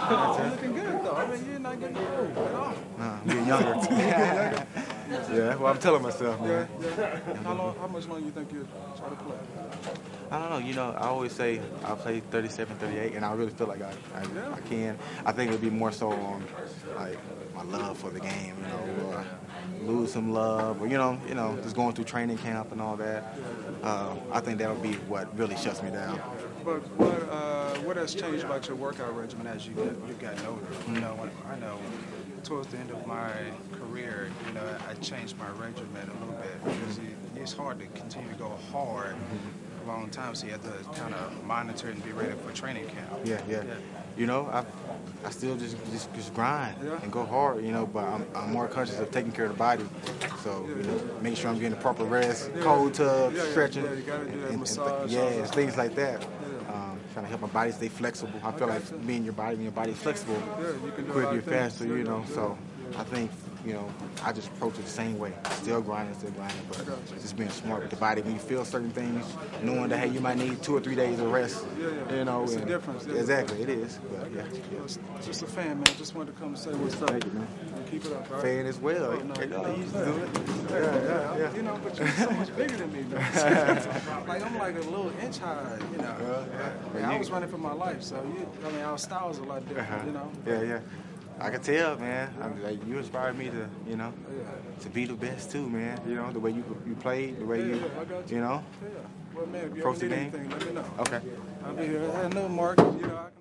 You're looking good, though. I mean, you're not getting old at all. I'm getting younger. Yeah, well, I'm telling myself, man. How much longer you think you'll try to play? I don't know. I always say I'll play 37, 38, and I really feel like I can. I think it'll be more so on like my love for the game, or lose some love, or just going through training camp and all that. I think that'll be what really shuts me down. But what has changed about your workout regimen as you've gotten older? I know towards the end of my career, I changed my regimen a little bit because it's hard to continue to go hard a long time, so you have to kind of monitor and be ready for training camp. Yeah. I still just grind and go hard, but I'm more conscious of taking care of the body. So, make sure I'm getting the proper rest, cold tub, stretching, you gotta do that and massage. things like that. Trying to help my body stay flexible. I feel like when your body's flexible, you can do quicker, a lot you're of things. faster, So I think, I just approach it the same way. Still grinding, but just being smart with the body. When you feel certain things, knowing that, hey, you might need 2 or 3 days of rest. It's a difference. Exactly, it is. But, Just a fan, man. Just wanted to come and say what's up. Thank you, man. Keep it up, all right? Fan as well. Oh, no, You used to do it. Yeah. But you're so much bigger than me, man. I'm like a little inch high, I was running for my life, so our style's a lot different, Yeah. I can tell, man. You inspired me to, to be the best too, man. The way you played, the way I got you. you know, Well, man, if you approach ever the need game. anything, let me know. Okay. I'll be here. I know, Mark,